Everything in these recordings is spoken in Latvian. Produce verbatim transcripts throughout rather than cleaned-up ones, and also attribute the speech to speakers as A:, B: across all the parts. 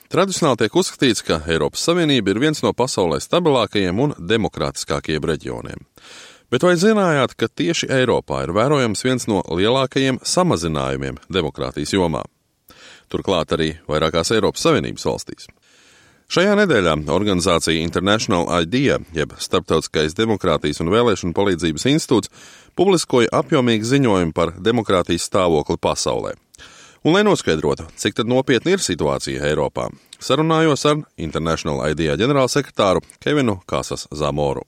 A: Tradicionāli tiek uzskatīts, ka Eiropas Savienība ir viens no pasaulē stabilākajiem un demokrātiskākajiem reģioniem. Bet vai zinājāt, ka tieši Eiropā ir vērojams viens no lielākajiem samazinājumiem demokrātijas jomā? Turklāt arī vairākās Eiropas Savienības valstīs. Šajā nedēļā organizācija International IDEA, jeb Starptautiskais demokrātijas un vēlēšanu palīdzības institūts, publiskoja apjomīgu ziņojumu par demokrātijas stāvokli pasaulē. Un, lai noskaidrotu, cik tad nopietni ir situācija Eiropā, sarunājos ar International IDEA ģenerālsekretāru Kevinu Kasas Zamoru.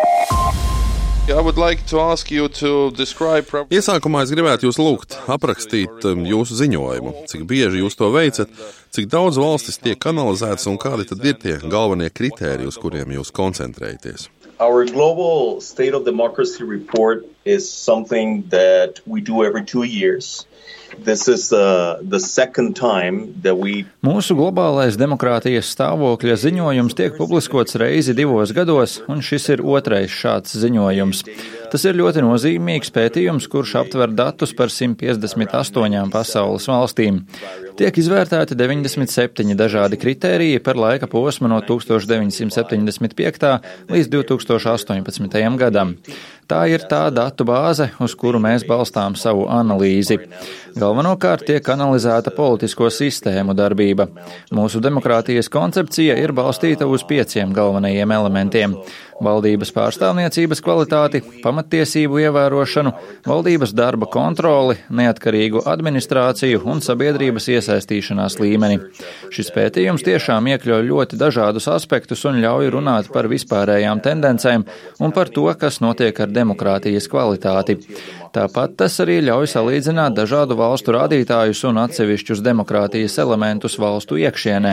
A: Like describe... Iesākumā es gribētu jūs lūgt aprakstīt jūsu ziņojumu, cik bieži jūs to veicat, cik daudz valstis tiek analizētas un kādi tad ir tie galvenie kritēriji, uz kuriem jūs koncentrējaties.
B: Our global state of democracy report is something that we do every two years. This is uh, the second time that we...
C: Mūsu globālais demokrātijas stāvokļa ziņojums tiek publiskots reizi divos gados, un šis ir otrais šāds ziņojums. Tas ir ļoti nozīmīgs pētījums, kurš aptver datus par simt piecdesmit astoņām pasaules valstīm. Tiek izvērtēti deviņdesmit septiņi dažādi kritēriji par laika posmu no tūkstoš deviņsimt septiņdesmit piektā līdz divi tūkstoši astoņpadsmitajam gadam. Tā ir tā datu bāze, uz kuru mēs balstām savu analīzi. Galvenokārt tiek analizēta politisko sistēmu darbība. Mūsu demokrātijas koncepcija ir balstīta uz pieciem galvenajiem elementiem – valdības pārstāvniecības kvalitāti, pamattiesību ievērošanu, valdības darba kontroli, neatkarīgu administrāciju un sabiedrības iesaistīšanās līmeni. Šis pētījums tiešām iekļauj ļoti dažādus aspektus un ļauj runāt par vispārējām tendencēm un par to, kas notiek ar demokrātijas kvalitāti. Tāpat tas arī ļauj salīdzināt dažādu valstu rādītājus un atsevišķus demokrātijas elementus valstu iekšienē.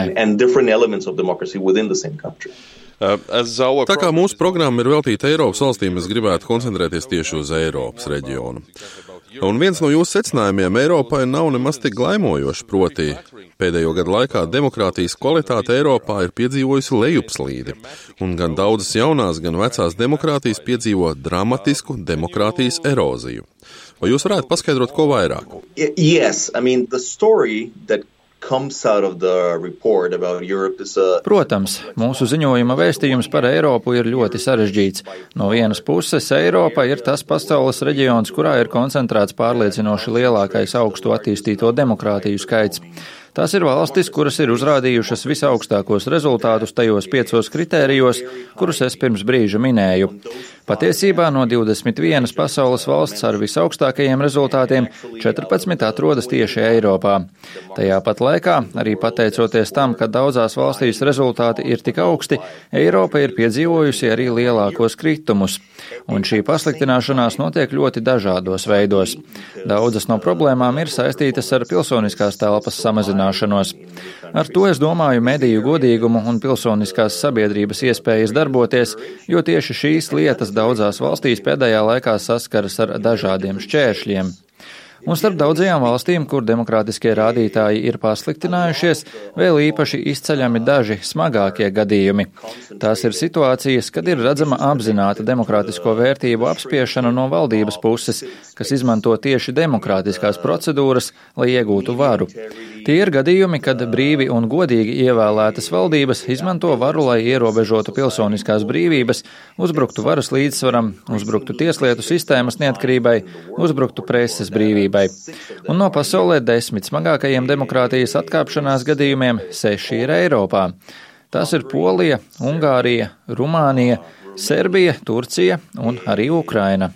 A: Tā kā mūsu programma ir veltīta Eiropas valstīm, es gribētu koncentrēties tieši uz Eiropas reģionu. Un viens no jūsu secinājumiem Eiropai nav nemaz tik glaimojošs, proti pēdējo gadu laikā demokrātijas kvalitāte Eiropā ir piedzīvojusi lejupslīdi, un gan daudzas jaunās, gan vecās demokrātijas piedzīvo dramatisku demokrātijas eroziju. Vai jūs varētu paskaidrot, ko vairāk?
B: Yes, I mean, the story that comes out of the report about Europe is a...
C: Protams, mūsu ziņojuma vēstījums par Eiropu ir ļoti sarežģīts. No vienas puses, Eiropa ir tas pasaules reģions, kurā ir koncentrēts pārliecinoši lielākais augstu attīstīto demokrātiju skaits. Tās ir valstis, kuras ir uzrādījušas visaugstākos rezultātus tajos piecos kritērijos, kurus es pirms brīža minēju. Patiesībā no divdesmit vienas pasaules valsts ar visaugstākajiem rezultātiem četrpadsmit atrodas tieši Eiropā. Tajā pat laikā, arī pateicoties tam, ka daudzās valstīs rezultāti ir tik augsti, Eiropa ir piedzīvojusi arī lielākos kritumus. Un šī pasliktināšanās notiek ļoti dažādos veidos. Daudzas no problēmām ir saistītas ar pilsoniskās telpas samazināšanos. Ar to es domāju mediju godīgumu un pilsoniskās sabiedrības iespējas darboties, jo tieši šīs lietas daudzās valstīs pēdējā laikā saskaras ar dažādiem šķēršļiem. Un starp daudzajām valstīm, kur demokrātiskie rādītāji ir pasliktinājušies, vēl īpaši izceļami daži smagākie gadījumi. Tās ir situācijas, kad ir redzama apzināta demokrātisko vērtību apspiešana no valdības puses, kas izmanto tieši demokrātiskās procedūras, lai iegūtu varu. Tie ir gadījumi, kad brīvi un godīgi ievēlētas valdības izmanto varu, lai ierobežotu pilsoniskās brīvības, uzbruktu varas līdzsvaram, uzbruktu tieslietu sistēmas neatkarībai, uzbruktu preses brīvībai. Un no pasaulē desmit smagākajiem demokrātijas atkāpšanās gadījumiem seši ir Eiropā. Tās ir Polija, Ungārija, Rumānija, Serbija, Turcija un arī Ukraina.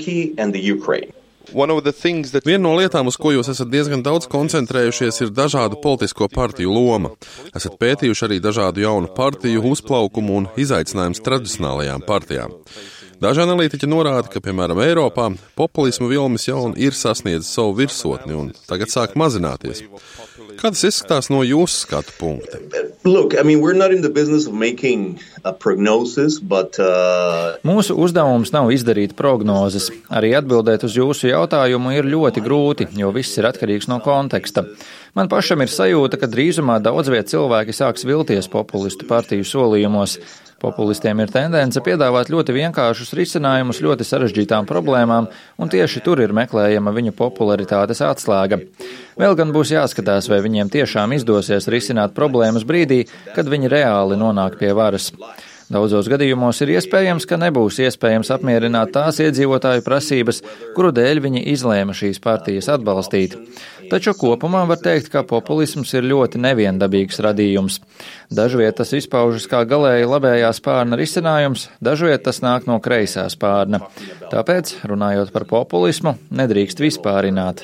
A: Viena no lietām, uz ko jūs esat diezgan daudz koncentrējušies, ir dažādu politisko partiju loma. Esat pētījuši arī dažādu jaunu partiju uzplaukumu un izaicinājumus tradicionālajām partijām. Daži analītiķi norāda, ka, piemēram, Eiropā populisma vilnis jau ir sasniedzis savu virsotni un tagad sāk mazināties. Kā tas izskatās no jūsu skatu punkta?
B: Look, I mean, we're not in the business of making a prognosis, but... Uh...
C: Mūsu uzdevums nav izdarīt prognozes. Arī atbildēt uz jūsu jautājumu ir ļoti grūti, jo viss ir atkarīgs no konteksta. Man pašam ir sajūta, ka drīzumā daudz viet cilvēki sāks vilties populistu partiju solījumos. Populistiem ir tendence piedāvāt ļoti vienkāršus risinājumus ļoti sarežģītām problēmām, un tieši tur ir meklējama viņu popularitātes atslēga. Vēl gan būs jāskatās, vai viņiem tiešām izdosies risināt problēmas brīdī, kad viņi reāli nonāk pie varas. Daudzos gadījumos ir iespējams, ka nebūs iespējams apmierināt tās iedzīvotāju prasības, kuru dēļ viņi izlēma šīs partijas atbalstīt. Taču kopumā var teikt, ka populisms ir ļoti neviendabīgs radījums. Dažviet tas izpaužas kā galēji labējā spārna risinājums, dažviet tas nāk no kreisā spārna. Tāpēc, runājot par populismu, nedrīkst vispārināt.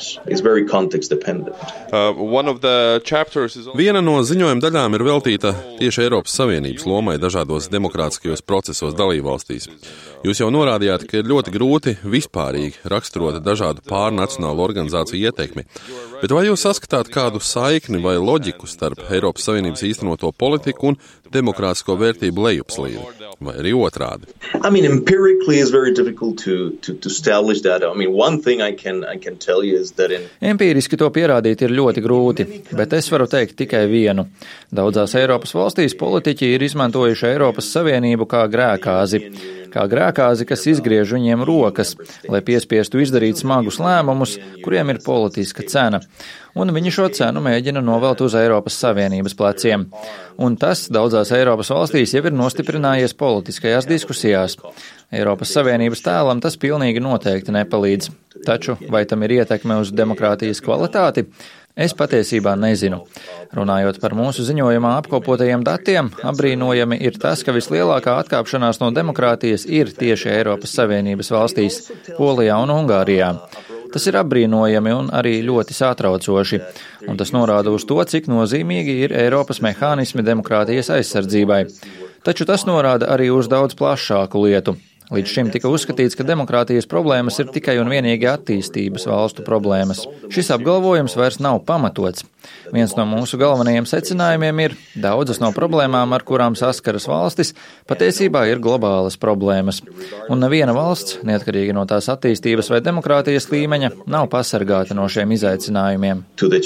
A: Viena no ziņojuma daļām ir veltīta tieši Eiropas Savienības lomai dažādos demokrātiskajos procesos dalībvalstīs. Jūs jau norādījāt, ka ir ļoti grūti vispārīgi raksturot dažādu pārnacionālu organizāciju ietekmi, bet vai jūs saskatāt kādu saikni vai loģiku starp Eiropas Savienības īstenoto politiku un demokrātisko vērtību lejupslīdi, vai arī otrādi?
B: I mean, empirically it's very difficult to, to, to establish that. I mean, one thing I can, I can tell you is that in...
C: Empīriski to pierādīt ir ļoti grūti, bet es varu teikt tikai vienu. Daudzās Eiropas valstīs politiķi ir izmantojuši Eiropas Savienību kā grēkāzi. Kā grēkāzi, kas izgriež viņiem rokas, lai piespiestu izdarīt smagus lēmumus, kuriem ir politiska cena. Un viņi šo cenu mēģina novelt uz Eiropas Savienības pleciem. Un tas daudzās Eiropas valstīs jau ir nostiprinājies politiskajās diskusijās. Eiropas Savienības tēlam tas pilnīgi noteikti nepalīdz. Taču vai tam ir ietekme uz demokrātijas kvalitāti? Es patiesībā nezinu. Runājot par mūsu ziņojumā apkopotajiem datiem, apbrīnojami ir tas, ka vislielākā atkāpšanās no demokrātijas ir tieši Eiropas Savienības valstīs – Polijā un Ungārijā. Tas ir apbrīnojami un arī ļoti satraucoši, un tas norāda uz to, cik nozīmīgi ir Eiropas mehānismi demokrātijas aizsardzībai. Taču tas norāda arī uz daudz plašāku lietu. Līdz šim tika uzskatīts, ka demokrātijas problēmas ir tikai un vienīgi attīstības valstu problēmas. Šis apgalvojums vairs nav pamatots. Viens no mūsu galvenajiem secinājumiem ir, daudzas no problēmām, ar kurām saskaras valstis, patiesībā ir globālas problēmas. Un neviena valsts, neatkarīgi no tās attīstības vai demokrātijas līmeņa, nav pasargāta no šiem izaicinājumiem.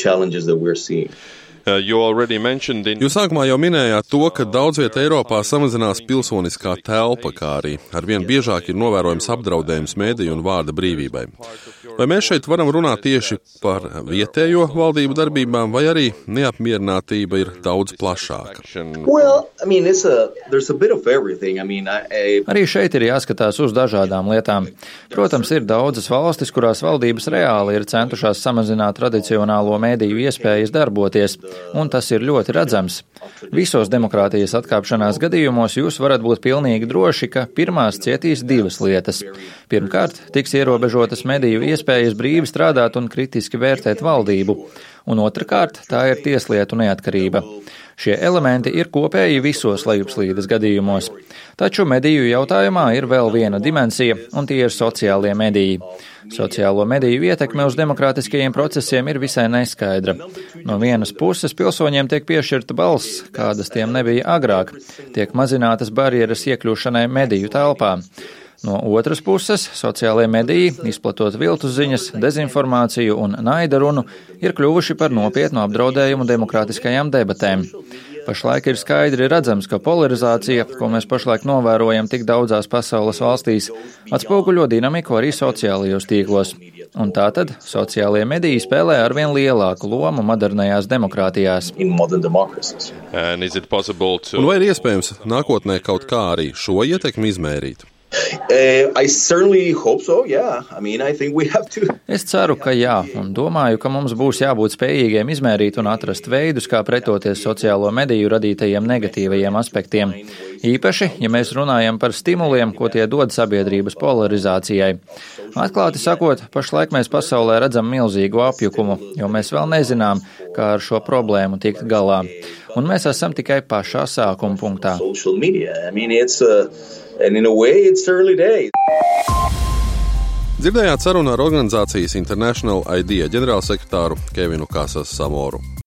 A: Jūs sākumā jau minējāt to, ka daudzviet Eiropā samazinās pilsoniskā telpa, kā arī arvien biežāk ir novērojams apdraudējums mēdīju un vārda brīvībai. Vai mēs šeit varam runāt tieši par vietējo valdību darbībām, vai arī neapmierinātība ir daudz plašāka?
B: Well, I mean, it's a, there's a bit of everything. I mean, I, I...
C: Arī šeit ir jāskatās uz dažādām lietām. Protams, ir daudzas valstis, kurās valdības reāli ir centušās samazināt tradicionālo mēdīju iespējas darboties, un tas ir ļoti redzams. Visos demokrātijas atkāpšanās gadījumos jūs varat būt pilnīgi droši, ka pirmās cietīs divas lietas. Pirmkārt, tiks ierobežotas mediju iespējas brīvi strādāt un kritiski vērtēt valdību, un otrkārt, tā ir tieslietu neatkarība. Šie elementi ir kopēji visos lejupslīdes gadījumos. Taču mediju jautājumā ir vēl viena dimensija, un tie ir sociālie mediji. Sociālo mediju ietekme uz demokrātiskajiem procesiem ir visai neskaidra. No vienas puses pilsoņiem tiek piešķirta balss, kādas tiem nebija agrāk, tiek mazinātas barjeras iekļūšanai mediju telpā. No otras puses, sociālajie mediji, izplatot viltus ziņas, dezinformāciju un naida runu, ir kļuvuši par nopietnu apdraudējumu demokrātiskajām debatēm. Pašlaik ir skaidri redzams, ka polarizācija, ko mēs pašlaik novērojam tik daudzās pasaules valstīs, atspoguļo dinamiku arī sociālajos tīklos. Un tātad sociālajie mediji spēlē arvien lielāku lomu modernajās demokrātijās.
A: Un vai ir iespējams nākotnē kaut kā arī šo ietekmi izmērīt?
B: Uh, I certainly hope so, yeah. I mean, I think we have to.
C: Es ceru, ka jā, un domāju, ka mums būs jābūt spējīgiem izmērīt un atrast veidus, kā pretoties sociālo mediju radītajiem negatīvajiem aspektiem. Īpaši, ja mēs runājam par stimuliem, ko tie dod sabiedrības polarizācijai. Atklāti sakot, pašlaik mēs pasaulē redzam milzīgu apjukumu, jo mēs vēl nezinām, kā ar šo problēmu tikt galā. Un mēs esam tikai pašā sākuma punktā.
B: Social media, I mean, it's a... And in a way, it's early days.
A: Dzirdējāt sarunu ar organizācijas International Idea ģenerālsekretāru Kevinu Kasas Samoru.